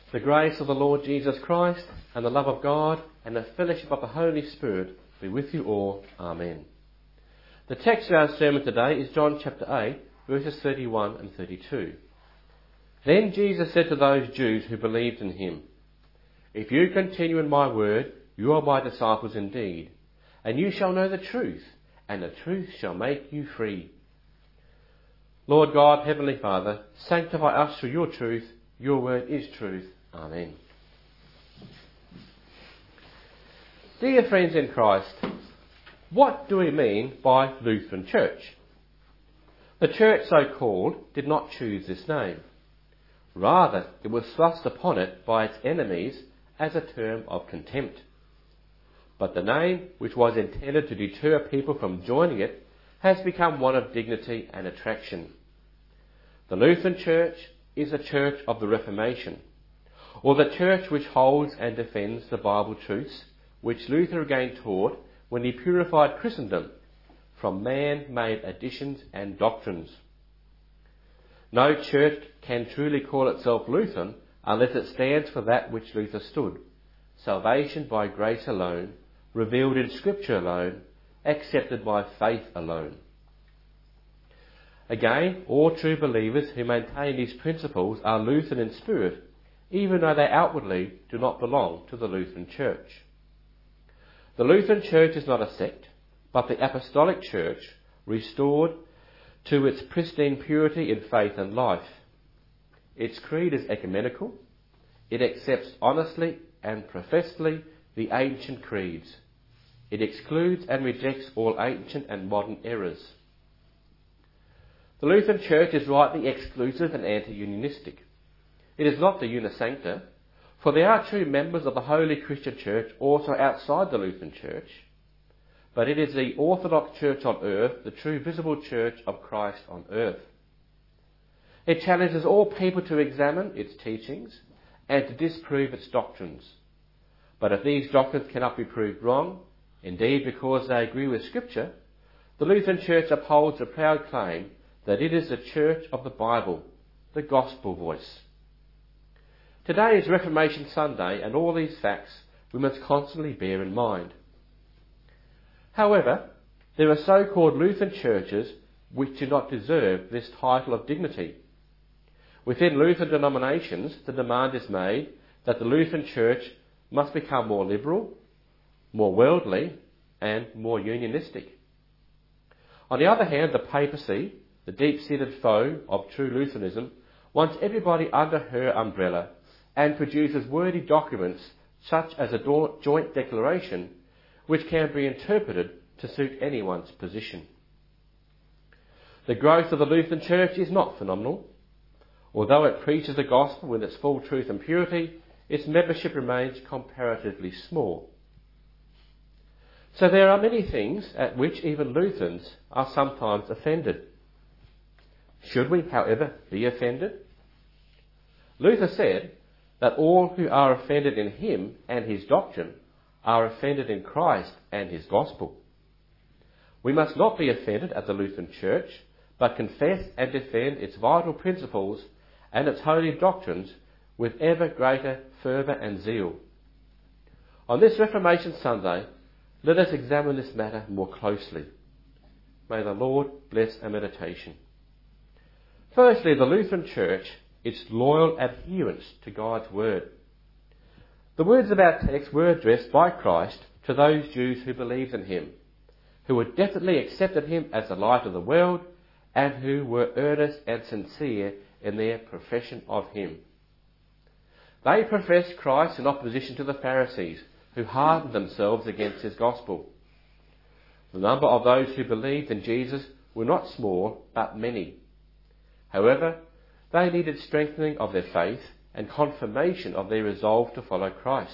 The grace of the Lord Jesus Christ and the love of God and the fellowship of the Holy Spirit be with you all. Amen. The text of our sermon today is John chapter 8, verses 31 and 32. Then Jesus said to those Jews who believed in him, "If you continue in my word, you are my disciples indeed, and you shall know the truth, and the truth shall make you free." Lord God, Heavenly Father, sanctify us through your truth. Your word is truth. Amen. Dear friends in Christ, what do we mean by Lutheran Church? The church so called did not choose this name. Rather, it was thrust upon it by its enemies as a term of contempt. But the name, which was intended to deter people from joining it, has become one of dignity and attraction. The Lutheran Church is a church of the Reformation, or the church which holds and defends the Bible truths which Luther again taught when he purified Christendom from man-made additions and doctrines. No church can truly call itself Lutheran unless it stands for that which Luther stood: salvation by grace alone, revealed in Scripture alone, accepted by faith alone. Again, all true believers who maintain these principles are Lutheran in spirit, even though they outwardly do not belong to the Lutheran Church. The Lutheran Church is not a sect, but the Apostolic Church restored to its pristine purity in faith and life. Its creed is ecumenical. It accepts honestly and professedly the ancient creeds. It excludes and rejects all ancient and modern errors. The Lutheran Church is rightly exclusive and anti-unionistic. It is not the Unisancta, for there are true members of the Holy Christian Church also outside the Lutheran Church, but it is the Orthodox Church on earth, the true visible Church of Christ on earth. It challenges all people to examine its teachings and to disprove its doctrines. But if these doctrines cannot be proved wrong, indeed because they agree with Scripture, the Lutheran Church upholds the proud claim that it is the Church of the Bible, the Gospel voice. Today is Reformation Sunday, and all these facts we must constantly bear in mind. However, there are so-called Lutheran churches which do not deserve this title of dignity. Within Lutheran denominations, the demand is made that the Lutheran Church must become more liberal, more worldly, and more unionistic. On the other hand, the papacy, the deep-seated foe of true Lutheranism, wants everybody under her umbrella and produces wordy documents such as a joint declaration which can be interpreted to suit anyone's position. The growth of the Lutheran Church is not phenomenal. Although it preaches the gospel with its full truth and purity, its membership remains comparatively small. So there are many things at which even Lutherans are sometimes offended. Should we, however, be offended? Luther said that all who are offended in him and his doctrine are offended in Christ and his gospel. We must not be offended at the Lutheran Church, but confess and defend its vital principles and its holy doctrines with ever greater fervour and zeal. On this Reformation Sunday, let us examine this matter more closely. May the Lord bless our meditation. Firstly, the Lutheran Church, its loyal adherence to God's word. The words of our text were addressed by Christ to those Jews who believed in him, who had definitely accepted him as the light of the world, and who were earnest and sincere in their profession of him. They professed Christ in opposition to the Pharisees, who hardened themselves against his gospel. The number of those who believed in Jesus were not small, but many. However, they needed strengthening of their faith and confirmation of their resolve to follow Christ.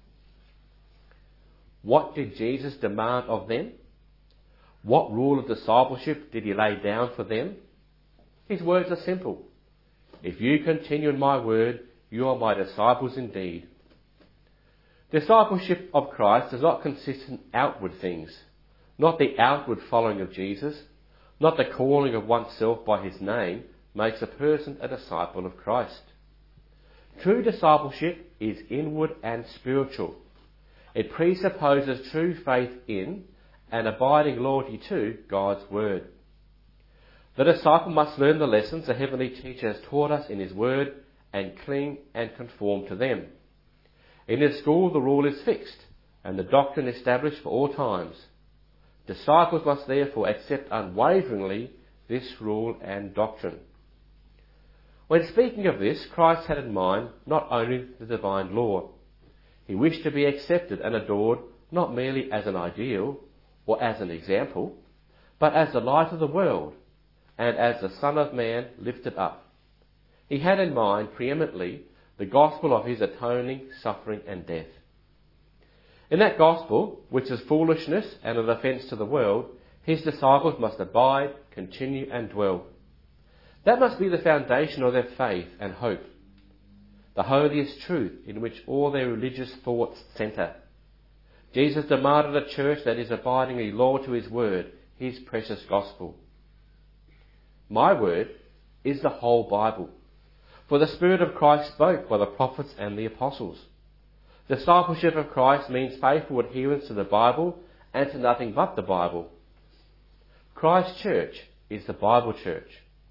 What did Jesus demand of them? What rule of discipleship did he lay down for them? His words are simple. If you continue in my word, you are my disciples indeed. Discipleship of Christ does not consist in outward things, not the outward following of Jesus, not the calling of oneself by his name makes a person a disciple of Christ. True discipleship is inward and spiritual. It presupposes true faith in and abiding loyalty to God's Word. The disciple must learn the lessons the Heavenly Teacher has taught us in His Word and cling and conform to them. In His school the rule is fixed and the doctrine established for all times. Disciples must therefore accept unwaveringly this rule and doctrine. When speaking of this, Christ had in mind not only the divine law. He wished to be accepted and adored not merely as an ideal or as an example, but as the light of the world and as the Son of Man lifted up. He had in mind preeminently the gospel of His atoning, suffering and death. In that gospel, which is foolishness and an offence to the world, His disciples must abide, continue and dwell. That must be the foundation of their faith and hope, the holiest truth in which all their religious thoughts centre. Jesus demanded a church that is abidingly loyal to His word, His precious gospel. My word is the whole Bible, for the Spirit of Christ spoke by the prophets and the apostles. Discipleship of Christ means faithful adherence to the Bible and to nothing but the Bible. Christ's church is the Bible church.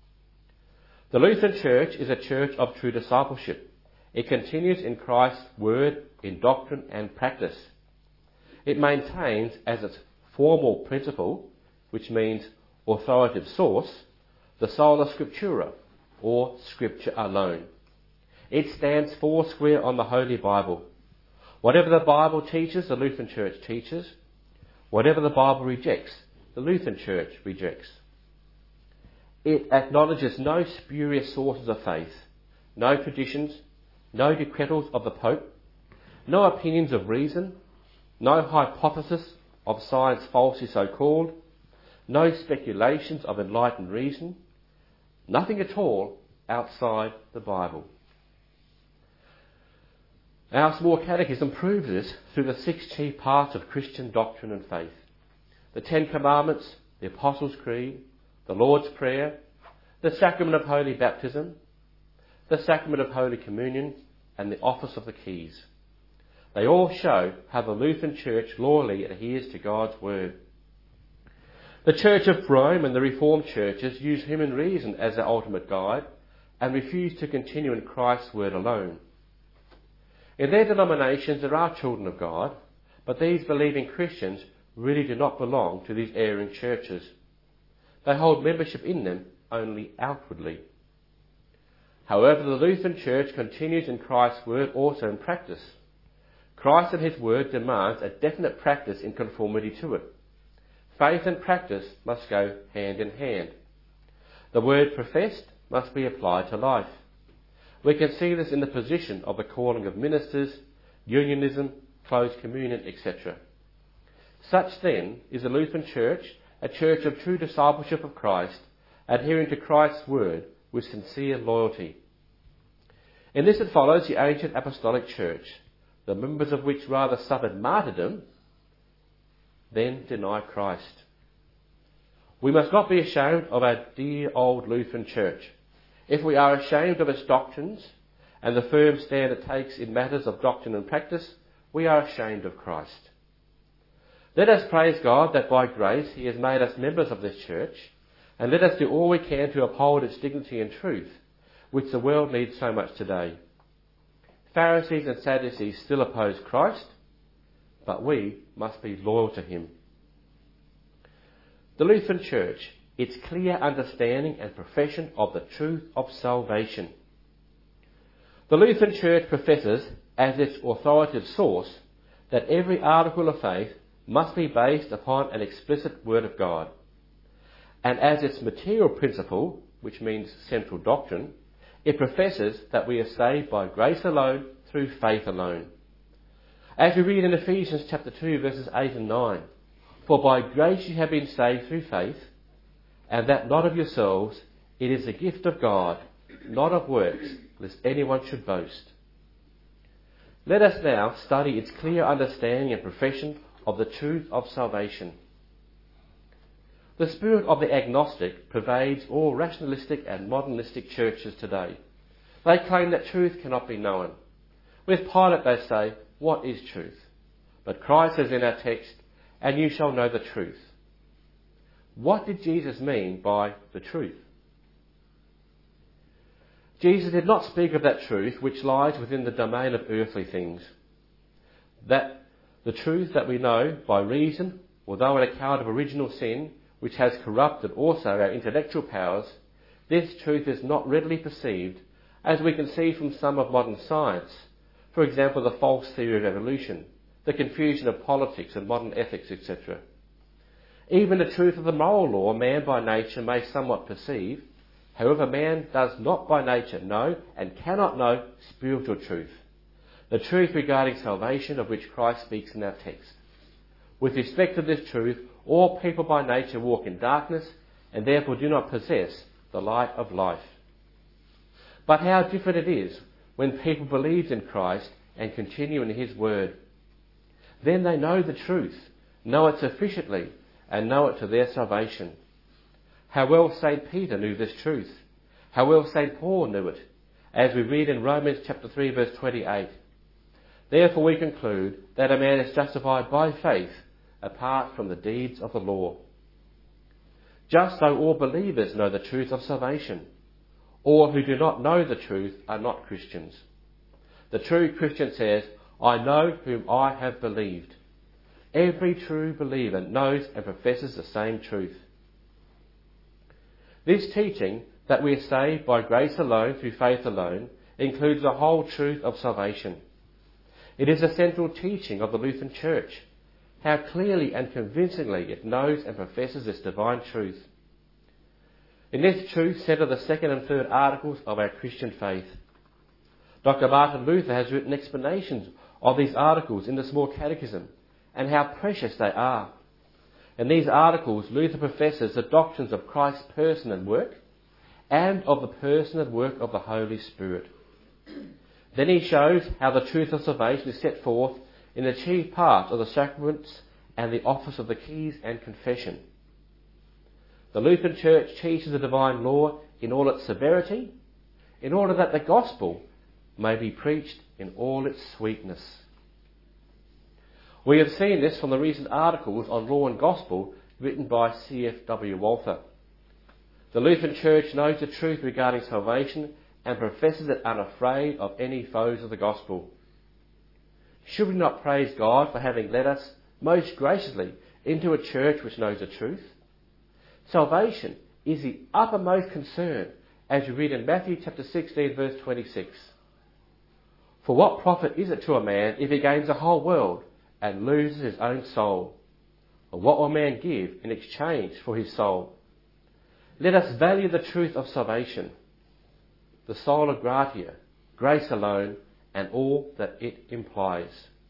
The Lutheran Church is a church of true discipleship. It continues in Christ's word, in doctrine and practice. It maintains as its formal principle, which means authoritative source, the sola scriptura, or Scripture alone. It stands foursquare on the Holy Bible. Whatever the Bible teaches, the Lutheran Church teaches. Whatever the Bible rejects, the Lutheran Church rejects. It acknowledges no spurious sources of faith, no traditions, no decretals of the Pope, no opinions of reason, no hypothesis of science falsely so called, no speculations of enlightened reason, nothing at all outside the Bible. Our small catechism proves this through the 6 chief parts of Christian doctrine and faith: the 10 Commandments, the Apostles' Creed, the Lord's Prayer, the Sacrament of Holy Baptism, the Sacrament of Holy Communion, and the Office of the Keys. They all show how the Lutheran Church loyally adheres to God's Word. The Church of Rome and the Reformed churches use human reason as their ultimate guide and refuse to continue in Christ's Word alone. In their denominations there are children of God, but these believing Christians really do not belong to these erring churches. They hold membership in them only outwardly. However, the Lutheran Church continues in Christ's Word also in practice. Christ and His Word demands a definite practice in conformity to it. Faith and practice must go hand in hand. The word professed must be applied to life. We can see this in the position of the calling of ministers, unionism, closed communion, etc. Such then is the Lutheran Church, a church of true discipleship of Christ, adhering to Christ's word with sincere loyalty. In this it follows the ancient apostolic church, the members of which rather suffered martyrdom than deny Christ. We must not be ashamed of our dear old Lutheran Church. If we are ashamed of its doctrines and the firm stand it takes in matters of doctrine and practice, we are ashamed of Christ. Let us praise God that by grace He has made us members of this church, and let us do all we can to uphold its dignity and truth, which the world needs so much today. Pharisees and Sadducees still oppose Christ, but we must be loyal to Him. The Lutheran Church, its clear understanding and profession of the truth of salvation. The Lutheran Church professes, as its authoritative source, that every article of faith must be based upon an explicit Word of God. And as its material principle, which means central doctrine, it professes that we are saved by grace alone, through faith alone. As we read in Ephesians chapter 2, verses 8 and 9, "For by grace you have been saved through faith, and that not of yourselves, it is the gift of God, not of works, lest anyone should boast." Let us now study its clear understanding and profession of the truth of salvation. The spirit of the agnostic pervades all rationalistic and modernistic churches today. They claim that truth cannot be known. With Pilate they say, what is truth? But Christ says in our text, and you shall know the truth. What did Jesus mean by the truth? Jesus did not speak of that truth which lies within the domain of earthly things. That the truth that we know by reason, although on account of original sin, which has corrupted also our intellectual powers, this truth is not readily perceived, as we can see from some of modern science. For example, the false theory of evolution, the confusion of politics and modern ethics, etc. Even the truth of the moral law man by nature may somewhat perceive. However, man does not by nature know and cannot know spiritual truth, the truth regarding salvation of which Christ speaks in our text. With respect to this truth, all people by nature walk in darkness and therefore do not possess the light of life. But how different it is when people believe in Christ and continue in His word. Then they know the truth, know it sufficiently, and know it to their salvation. How well St. Peter knew this truth. How well St. Paul knew it, as we read in Romans chapter 3 verse 28. Therefore we conclude that a man is justified by faith apart from the deeds of the law. Just so all believers know the truth of salvation. All who do not know the truth are not Christians. The true Christian says, I know whom I have believed. Every true believer knows and professes the same truth. This teaching that we are saved by grace alone through faith alone includes the whole truth of salvation. It is a central teaching of the Lutheran Church. How clearly and convincingly it knows and professes this divine truth. In this truth centre the second and third articles of our Christian faith. Dr. Martin Luther has written explanations of these articles in the Small Catechism and how precious they are. In these articles, Luther professes the doctrines of Christ's person and work and of the person and work of the Holy Spirit. Then he shows how the truth of salvation is set forth in the chief parts of the sacraments and the office of the keys and confession. The Lutheran Church teaches the divine law in all its severity, in order that the gospel may be preached in all its sweetness. We have seen this from the recent articles on Law and Gospel written by C.F.W. Walther. The Lutheran Church knows the truth regarding salvation and professes it unafraid of any foes of the gospel. Should we not praise God for having led us most graciously into a church which knows the truth? Salvation is the uppermost concern, as you read in Matthew chapter 16 verse 26. For what profit is it to a man if he gains the whole world and loses his own soul? Or what will a man give in exchange for his soul? Let us value the truth of salvation, the sola gratia, grace alone, and all that it implies.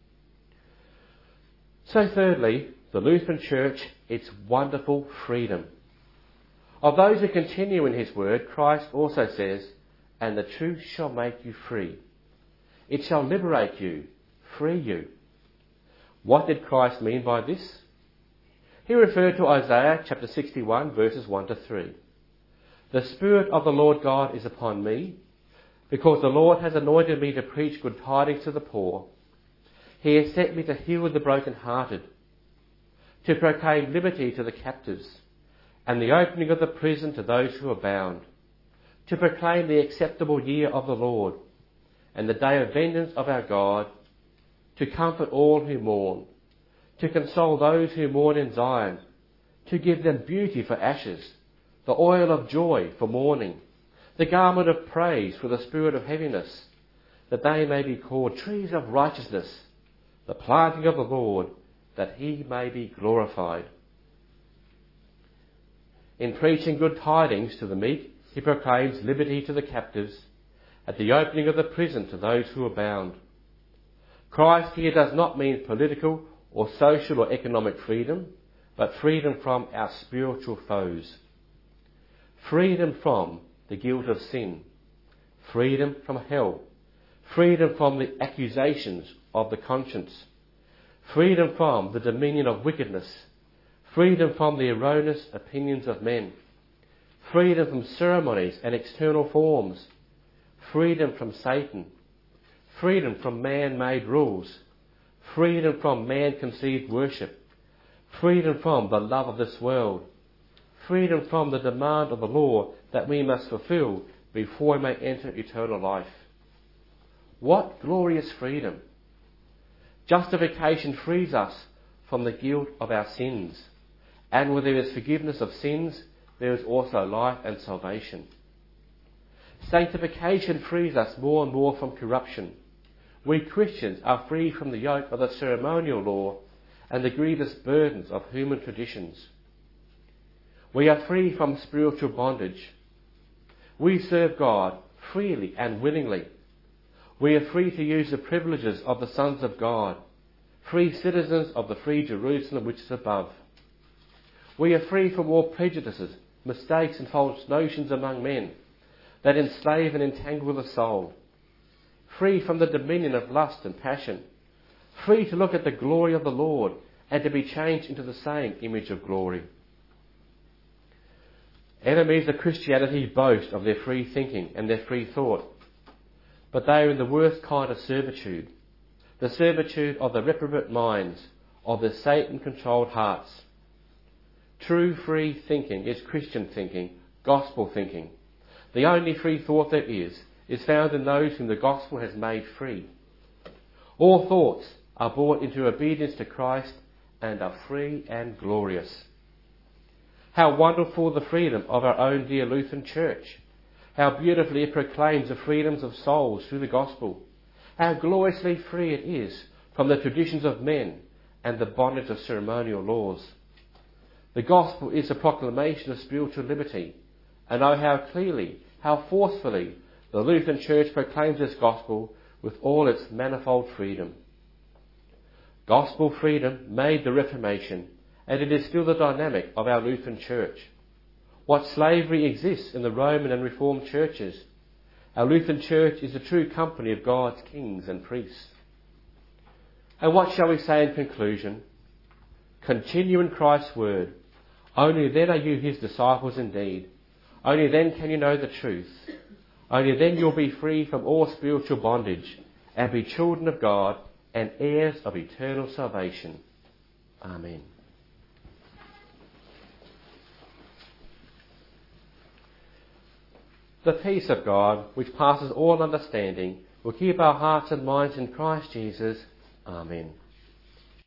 So thirdly, the Lutheran Church, its wonderful freedom. Of those who continue in His word, Christ also says, and the truth shall make you free. It shall liberate you, free you. What did Christ mean by this? He referred to Isaiah chapter 61 verses 1 to 3. The Spirit of the Lord God is upon me, because the Lord has anointed me to preach good tidings to the poor. He has sent me to heal the brokenhearted, to proclaim liberty to the captives, and the opening of the prison to those who are bound, to proclaim the acceptable year of the Lord, and the day of vengeance of our God, to comfort all who mourn, to console those who mourn in Zion, to give them beauty for ashes, the oil of joy for mourning, the garment of praise for the spirit of heaviness, that they may be called trees of righteousness, the planting of the Lord, that He may be glorified. In preaching good tidings to the meek, He proclaims liberty to the captives, at the opening of the prison to those who are bound. Christ here does not mean political or social or economic freedom, but freedom from our spiritual foes. Freedom from the guilt of sin. Freedom from hell. Freedom from the accusations of the conscience. Freedom from the dominion of wickedness. Freedom from the erroneous opinions of men. Freedom from ceremonies and external forms. freedom from Satan, freedom from man-made rules, freedom from man-conceived worship, freedom from the love of this world, freedom from the demand of the law that we must fulfill before we may enter eternal life. What glorious freedom! Justification frees us from the guilt of our sins, and where there is forgiveness of sins, there is also life and salvation. Sanctification frees us more and more from corruption. We Christians are free from the yoke of the ceremonial law and the grievous burdens of human traditions. We are free from spiritual bondage. We serve God freely and willingly. We are free to use the privileges of the sons of God, free citizens of the free Jerusalem which is above. We are free from all prejudices, mistakes and false notions among men that enslave and entangle the soul, free from the dominion of lust and passion, free to look at the glory of the Lord and to be changed into the same image of glory. Enemies of Christianity boast of their free thinking and their free thought, but they are in the worst kind of servitude, the servitude of the reprobate minds, of the Satan-controlled hearts. True free thinking is Christian thinking, gospel thinking. The only free thought there is found in those whom the gospel has made free. All thoughts are brought into obedience to Christ and are free and glorious. How wonderful the freedom of our own dear Lutheran Church. How beautifully it proclaims the freedoms of souls through the gospel. How gloriously free it is from the traditions of men and the bondage of ceremonial laws. The gospel is a proclamation of spiritual liberty, and oh how clearly, how forcefully the Lutheran Church proclaims this gospel with all its manifold freedom. Gospel freedom made the Reformation, and it is still the dynamic of our Lutheran Church. What slavery exists in the Roman and Reformed churches, our Lutheran Church is the true company of God's kings and priests. And what shall we say in conclusion? Continue in Christ's word. Only then are you his disciples indeed. Only then can you know the truth. Only then you'll be free from all spiritual bondage and be children of God and heirs of eternal salvation. Amen. The peace of God, which passes all understanding, will keep our hearts and minds in Christ Jesus. Amen.